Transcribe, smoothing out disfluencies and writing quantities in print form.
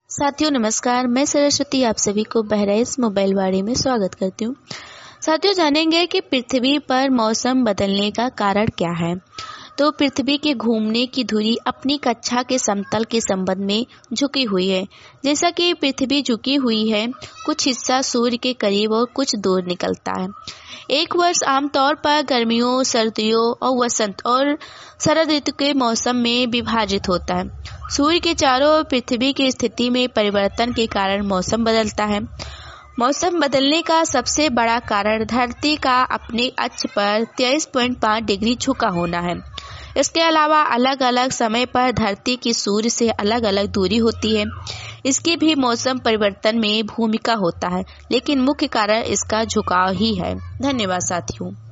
साथियों नमस्कार, मैं सरस्वती आप सभी को बहराइच मोबाइल वाणी में स्वागत करती हूँ। साथियों जानेंगे कि पृथ्वी पर मौसम बदलने का कारण क्या है। तो पृथ्वी के घूमने की धुरी अपनी कक्षा के समतल के संबंध में झुकी हुई है। जैसा कि पृथ्वी झुकी हुई है, कुछ हिस्सा सूर्य के करीब और कुछ दूर निकलता है। एक वर्ष आमतौर पर गर्मियों, सर्दियों और वसंत और शरद ऋतु के मौसम में विभाजित होता है। सूर्य के चारों ओर पृथ्वी की स्थिति में परिवर्तन के कारण मौसम बदलता है। मौसम बदलने का सबसे बड़ा कारण धरती का अपने अक्ष पर 23.5 डिग्री झुका होना है। इसके अलावा अलग अलग समय पर धरती की सूर्य से अलग अलग दूरी होती है। इसकी भी मौसम परिवर्तन में भूमिका होता है, लेकिन मुख्य कारण इसका झुकाव ही है। धन्यवाद साथियों।